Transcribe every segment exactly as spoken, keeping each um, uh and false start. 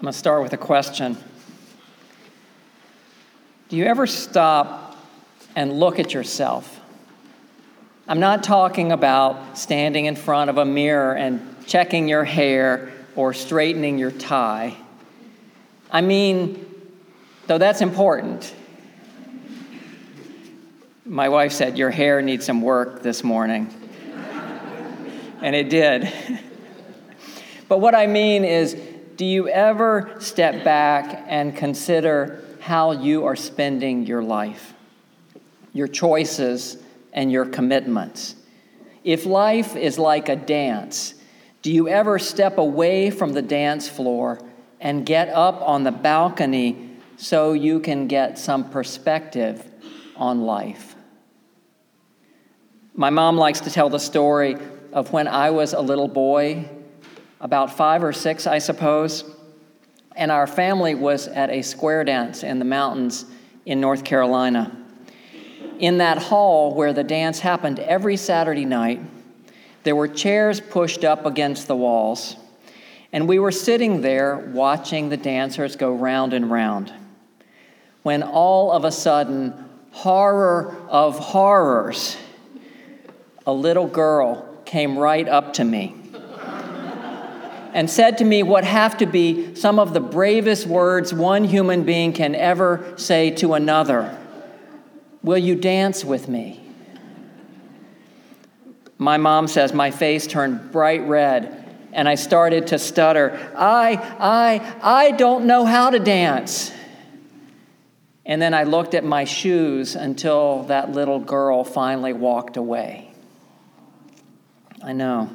I'm going to start with a question. Do you ever stop and look at yourself? I'm not talking about standing in front of a mirror and checking your hair or straightening your tie. I mean, though that's important. My wife said, your hair needs some work this morning. And it did. But what I mean is, do you ever step back and consider how you are spending your life, your choices, and your commitments? If life is like a dance, do you ever step away from the dance floor and get up on the balcony so you can get some perspective on life? My mom likes to tell the story of when I was a little boy, about five or six, I suppose, and our family was at a square dance in the mountains in North Carolina. In that hall where the dance happened every Saturday night, there were chairs pushed up against the walls, and we were sitting there watching the dancers go round and round, when all of a sudden, horror of horrors, a little girl came right up to me and said to me what have to be some of the bravest words one human being can ever say to another. Will you dance with me? My mom says my face turned bright red and I started to stutter. I, I, I don't know how to dance. And then I looked at my shoes until that little girl finally walked away. I know.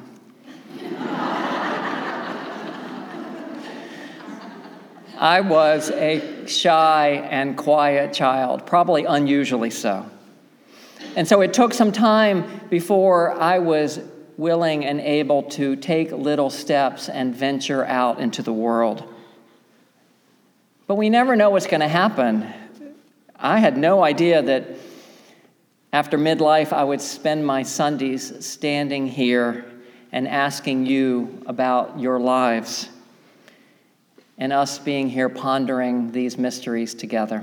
I was a shy and quiet child, probably unusually so. And so it took some time before I was willing and able to take little steps and venture out into the world. But we never know what's going to happen. I had no idea that after midlife I would spend my Sundays standing here and asking you about your lives, and us being here pondering these mysteries together.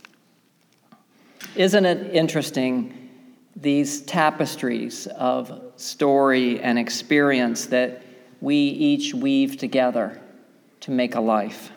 Isn't it interesting, these tapestries of story and experience that we each weave together to make a life?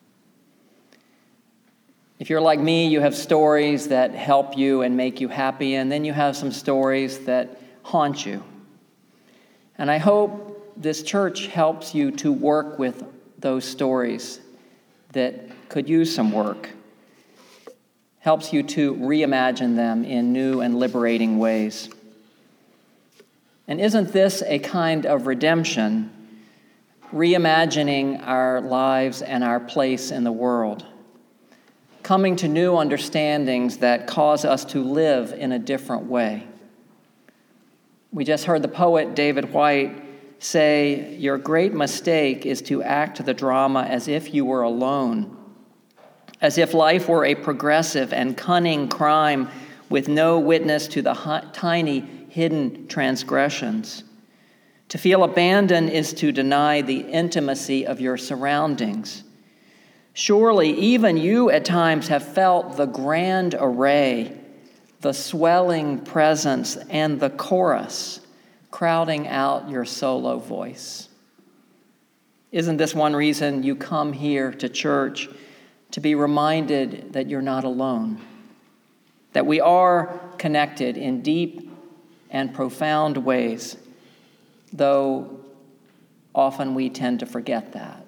If you're like me, you have stories that help you and make you happy, and then you have some stories that haunt you. And I hope this church helps you to work with those stories that could use some work, helps you to reimagine them in new and liberating ways. And isn't this a kind of redemption, reimagining our lives and our place in the world, coming to new understandings that cause us to live in a different way? We just heard the poet David Whyte say, your great mistake is to act the drama as if you were alone, as if life were a progressive and cunning crime with no witness to the hi- tiny hidden transgressions. To feel abandoned is to deny the intimacy of your surroundings. Surely even you at times have felt the grand array, the swelling presence, and the chorus crowding out your solo voice. Isn't this one reason you come here to church, to be reminded that you're not alone, that we are connected in deep and profound ways, though often we tend to forget that?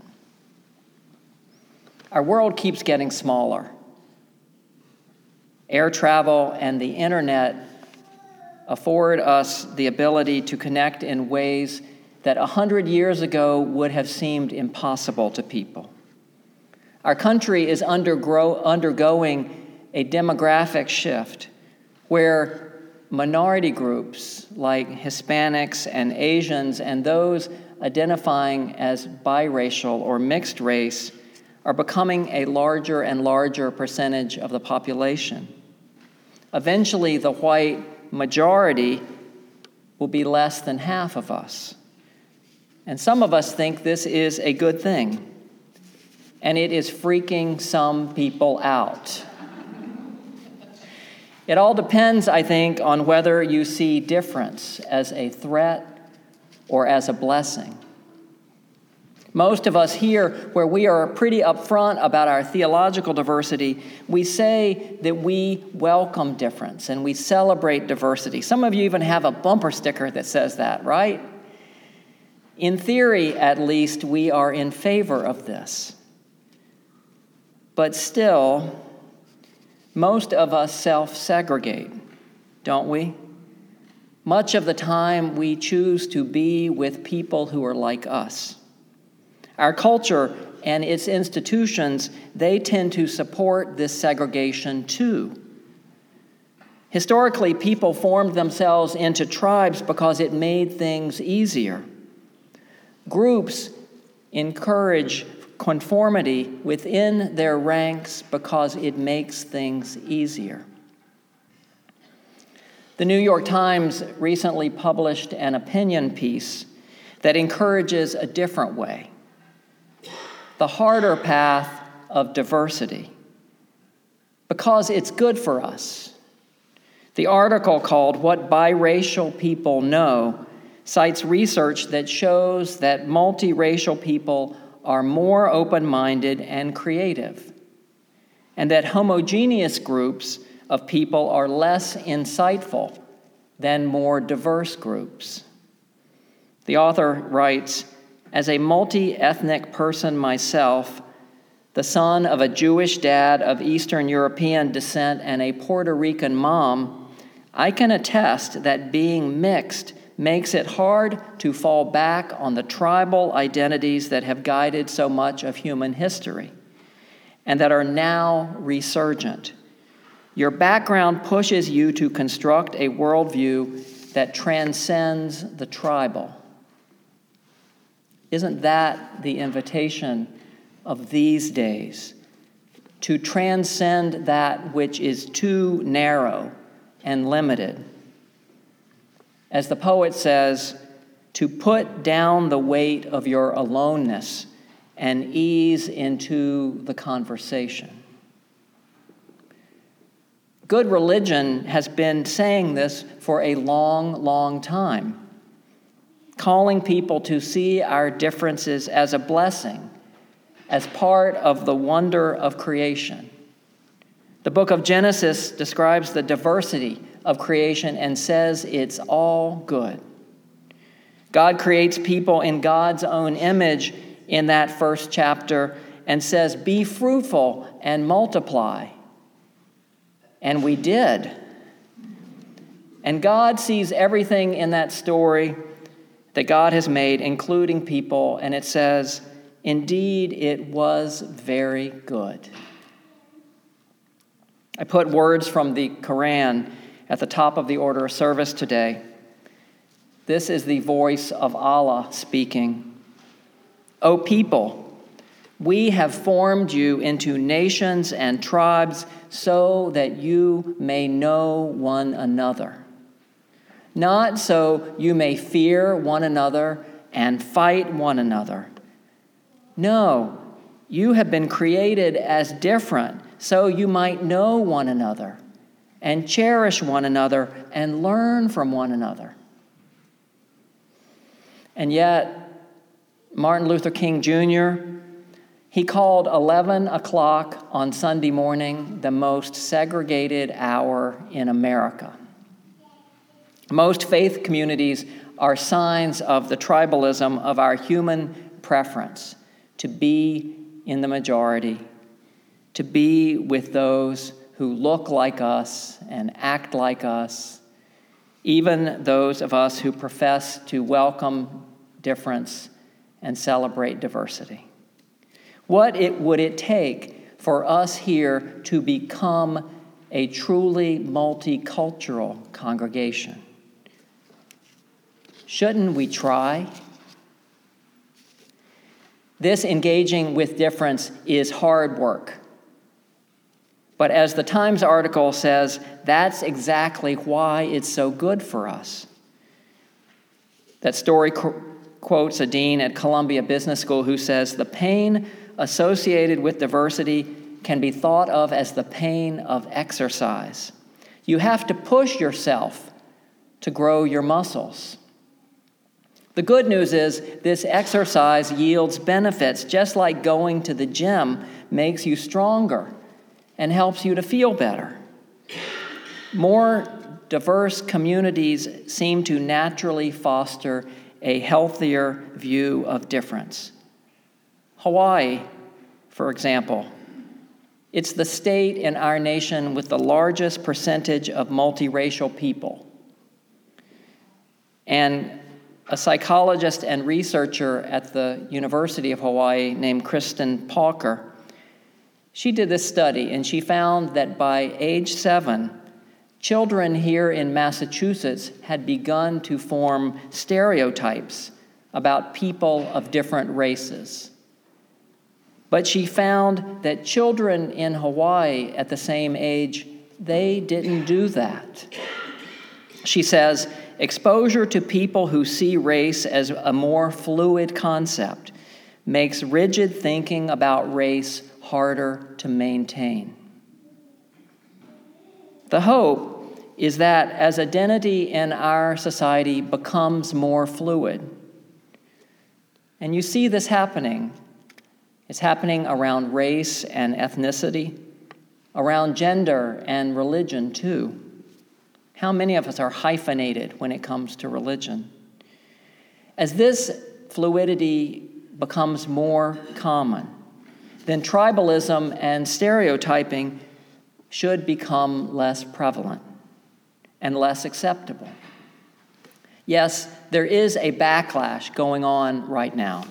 Our world keeps getting smaller. Air travel and the internet afford us the ability to connect in ways that a hundred years ago would have seemed impossible to people. Our country is undergro- undergoing a demographic shift where minority groups like Hispanics and Asians and those identifying as biracial or mixed race are becoming a larger and larger percentage of the population. Eventually, the white majority will be less than half of us. And some of us think this is a good thing. and it is freaking some people out. It all depends, I think, on whether you see difference as a threat or as a blessing. Most of us here, where we are pretty upfront about our theological diversity, we say that we welcome difference and we celebrate diversity. Some of you even have a bumper sticker that says that, right? In theory, at least, we are in favor of this. But still, most of us self-segregate, don't we? Much of the time, we choose to be with people who are like us. Our culture and its institutions, they tend to support this segregation too. Historically, people formed themselves into tribes because it made things easier. Groups encourage conformity within their ranks because it makes things easier. The New York Times recently published an opinion piece that encourages a different way, the harder path of diversity, because it's good for us. The article, called "What Biracial People Know," cites research that shows that multiracial people are more open-minded and creative, and that homogeneous groups of people are less insightful than more diverse groups. The author writes, "As a multi-ethnic person myself, the son of a Jewish dad of Eastern European descent and a Puerto Rican mom, I can attest that being mixed makes it hard to fall back on the tribal identities that have guided so much of human history and that are now resurgent. Your background pushes you to construct a worldview that transcends the tribal." Isn't that the invitation of these days? To transcend that which is too narrow and limited. As the poet says, to put down the weight of your aloneness and ease into the conversation. Good religion has been saying this for a long, long time, calling people to see our differences as a blessing, as part of the wonder of creation. The book of Genesis describes the diversity of creation and says it's all good. God creates people in God's own image in that first chapter and says, "Be fruitful and multiply." And we did. And God sees everything in that story that God has made, including people, and it says, "Indeed, it was very good." I put words from the Quran at the top of the order of service today. This is the voice of Allah speaking. "O people, we have formed you into nations and tribes so that you may know one another. Not so you may fear one another and fight one another. No, you have been created as different so you might know one another and cherish one another and learn from one another." And yet, Martin Luther King Junior, he called eleven o'clock on Sunday morning the most segregated hour in America. Most faith communities are signs of the tribalism of our human preference to be in the majority, to be with those who look like us and act like us, even those of us who profess to welcome difference and celebrate diversity. What it, would it take for us here to become a truly multicultural congregation? Shouldn't we try? This engaging with difference is hard work. But as the Times article says, that's exactly why it's so good for us. That story qu- quotes a dean at Columbia Business School who says, "The pain associated with diversity can be thought of as the pain of exercise. You have to push yourself to grow your muscles. The good news is this exercise yields benefits, just like going to the gym makes you stronger and helps you to feel better. More diverse communities seem to naturally foster a healthier view of difference. Hawaii, for example, it's the state in our nation with the largest percentage of multiracial people. And a psychologist and researcher at the University of Hawaii named Kristen Pauker, she did this study, and she found that by age seven, children here in Massachusetts had begun to form stereotypes about people of different races. But she found that children in Hawaii at the same age, they didn't do that. She says, exposure to people who see race as a more fluid concept makes rigid thinking about race harder to maintain. The hope is that as identity in our society becomes more fluid, and you see this happening, it's happening around race and ethnicity, around gender and religion too. How many of us are hyphenated when it comes to religion? As this fluidity becomes more common, then tribalism and stereotyping should become less prevalent and less acceptable. Yes, there is a backlash going on right now,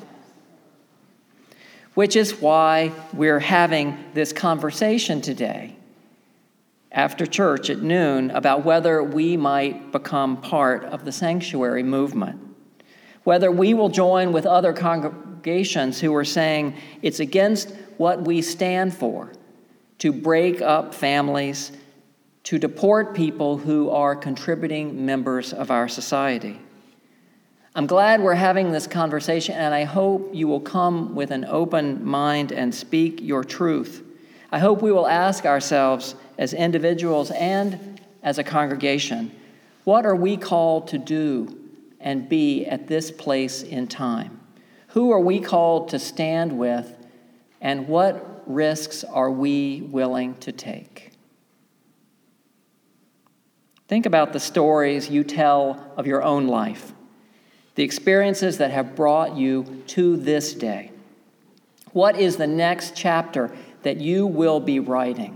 which is why we're having this conversation today after church at noon about whether we might become part of the sanctuary movement, whether we will join with other congregations who are saying it's against what we stand for, to break up families, to deport people who are contributing members of our society. I'm glad we're having this conversation, and I hope you will come with an open mind and speak your truth. I hope we will ask ourselves as individuals and as a congregation, what are we called to do and be at this place in time? Who are we called to stand with, and what risks are we willing to take? Think about the stories you tell of your own life, the experiences that have brought you to this day. What is the next chapter that you will be writing?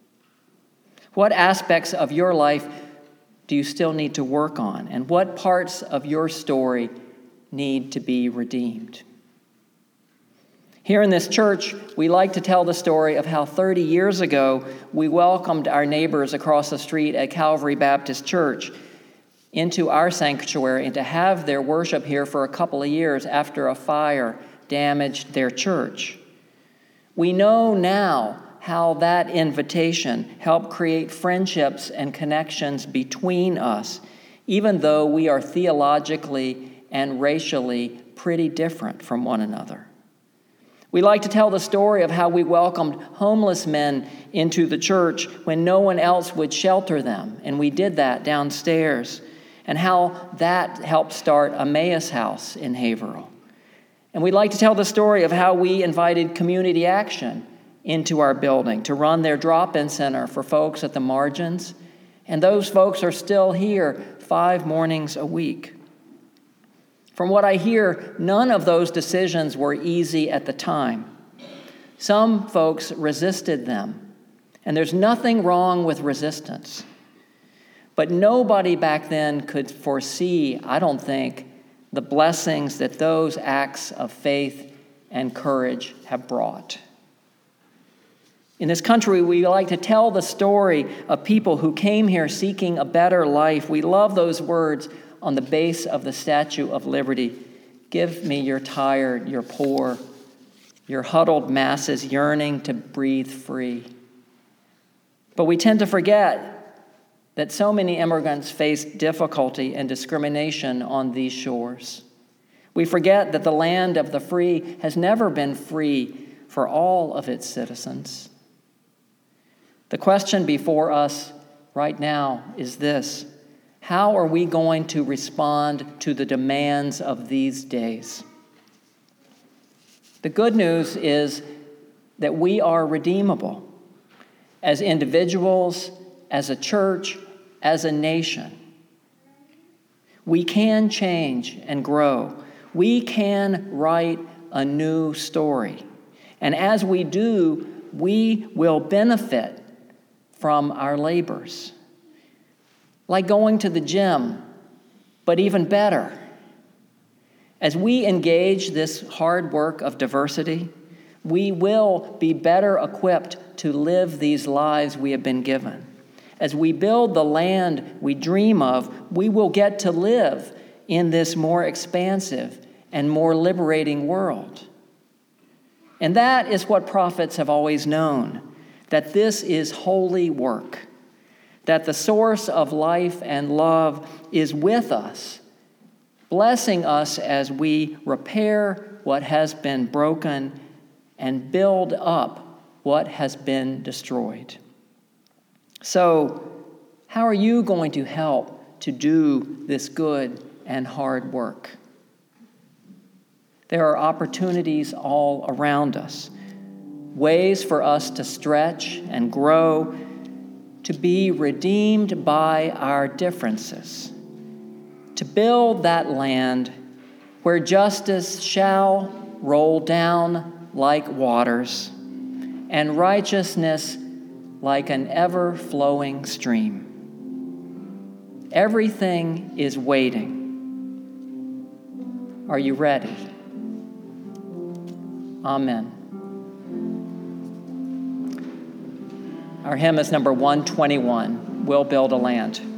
What aspects of your life do you still need to work on? And what parts of your story need to be redeemed? Here in this church, we like to tell the story of how thirty years ago we welcomed our neighbors across the street at Calvary Baptist Church into our sanctuary and to have their worship here for a couple of years after a fire damaged their church. We know now how that invitation helped create friendships and connections between us, even though we are theologically and racially pretty different from one another. We like to tell the story of how we welcomed homeless men into the church when no one else would shelter them, and we did that downstairs, and how that helped start Emmaus House in Haverhill. And we like to tell the story of how we invited Community Action into our building to run their drop-in center for folks at the margins, and those folks are still here five mornings a week. From what I hear, none of those decisions were easy at the time. Some folks resisted them, and there's nothing wrong with resistance. But nobody back then could foresee, I don't think, the blessings that those acts of faith and courage have brought. In this country, we like to tell the story of people who came here seeking a better life. We love those words on the base of the Statue of Liberty. Give me your tired, your poor, your huddled masses yearning to breathe free. But we tend to forget that so many immigrants face difficulty and discrimination on these shores. We forget that the land of the free has never been free for all of its citizens. The question before us right now is this: how are we going to respond to the demands of these days? The good news is that we are redeemable as individuals, as a church, as a nation. We can change and grow. We can write a new story. And as we do, we will benefit from our labors. Like going to the gym, but even better. As we engage this hard work of diversity, we will be better equipped to live these lives we have been given. As we build the land we dream of, we will get to live in this more expansive and more liberating world. And that is what prophets have always known, that this is holy work, that the source of life and love is with us, blessing us as we repair what has been broken and build up what has been destroyed. So, how are you going to help to do this good and hard work? There are opportunities all around us, ways for us to stretch and grow, to be redeemed by our differences, to build that land where justice shall roll down like waters and righteousness like an ever-flowing stream. Everything is waiting. Are you ready? Amen. Our hymn is number one twenty-one, We'll Build a Land.